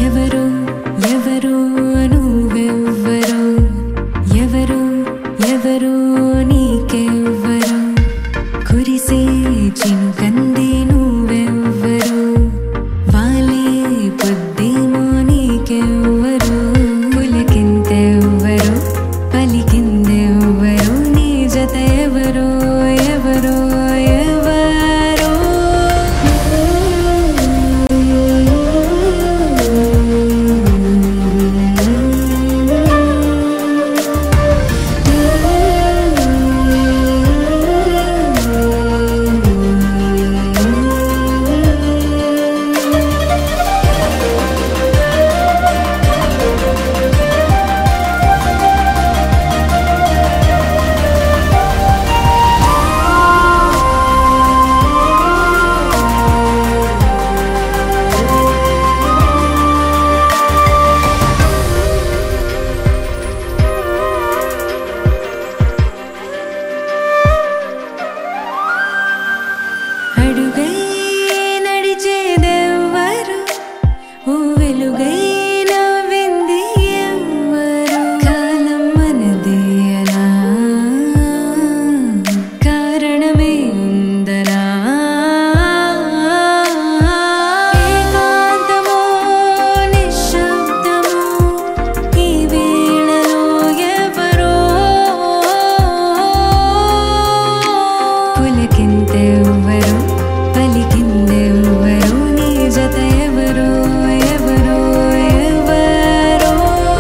ఎవరు ఎవరు నువ్వెవ్వరు ఎవరు ఎవరు నీకెవ్వరు కురిసే చినుకంది నువ్వెవ్వరు వాలే పొద్దేమో నీకెవ్వరు పులకింతెవ్వరు పలికిందెవ్వరు నీ జత ఎవరు ఎవరు అడుగై నడిచేదెవ్వరు ఓ వెలుగై నవ్వింది ఎవ్వరు కాలం మనదేనా కారణమే ఉందనా ఏకాంతమో నిశ్శబ్దమో ఈ వేళలో ఎవరో పులకింతెవ్వరు పలికిందెవ్వరు నీ జత ఎవరు ఎవరు ఎవరు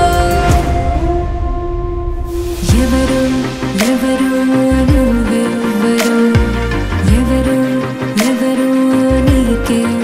ఎవరు ఎవరు నువ్వెవ్వరు ఎవరు ఎవరు నీకే